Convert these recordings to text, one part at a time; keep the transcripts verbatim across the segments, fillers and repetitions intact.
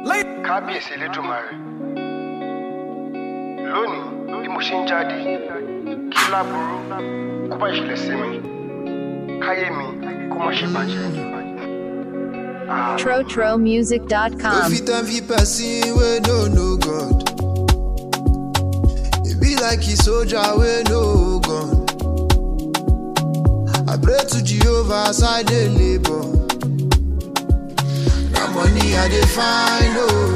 Kábíyèsí Elédùmarè. Lónìí bí mo ṣe ń jáde, kí láburú kó bá ìṣẹ̀lẹ̀ sí mi, káyé mi kó má ṣe bàjẹ́. tro tro music dot com. No fit envy person wey no know God. E be like a soldier wey no gun. I pray to Jehovah as I dey labor. Na money I dey find, oh.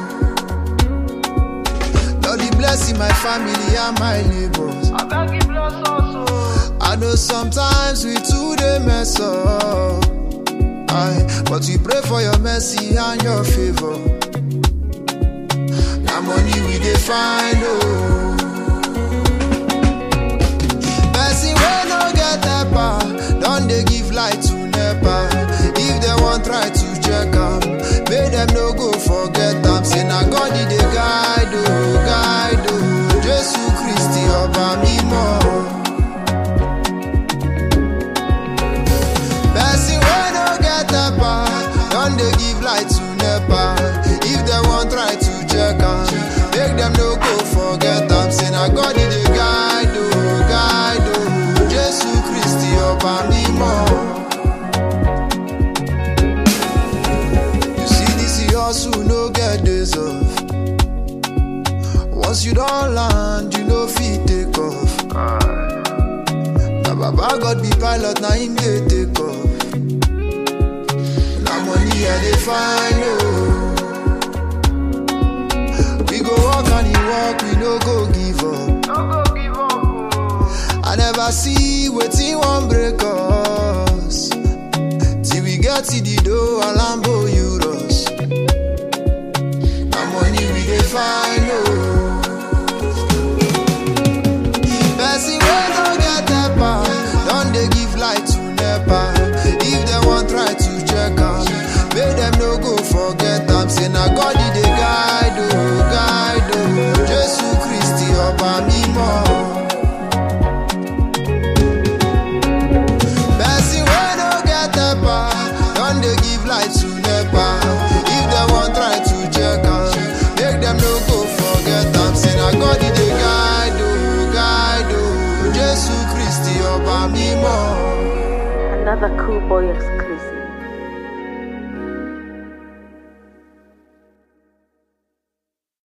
Lord, He blessing my family and my neighbors. I beg you bless us, oh. I know sometimes we too dey mess up. Aye, but we pray for your mercy and your favor. Now money we dey find, oh. Mercy we no get helper, don't they give light to nepa. If they want try to check am, make them no go forget am. Say na God He dey guide, oh, guide, oh. Jesus Christ Oba Mimo. Don't they give light to nepa. If they want try to check am, make them no go forget am. Say na God He dey guide, oh, guide, oh. Jesus Christ Oba Mimo. You see this hustle no get days off. Once you don't land, you no fit take off. Na Baba God be pilot, na Him dey take off. Money I dey find, oh. We go walk and He walk, we no go give up. No go give up, oh. I never see wetin wan break us till we get to the door and Lambo Euros. Na money we dey find, oh. Person wey no get helper, don dey give light to nepa. If they want try to check am, make them no go forget am. Say na God He dey guide, oh, guide, oh. Jesus Christ Oba Mimo. Person wey no get helper, don dey give light to nepa. If they want try to check am, make them no go forget am. Say na God He dey guide, oh, guide, oh. Jesus Christ Oba Mimo. Another cool boy exclusive.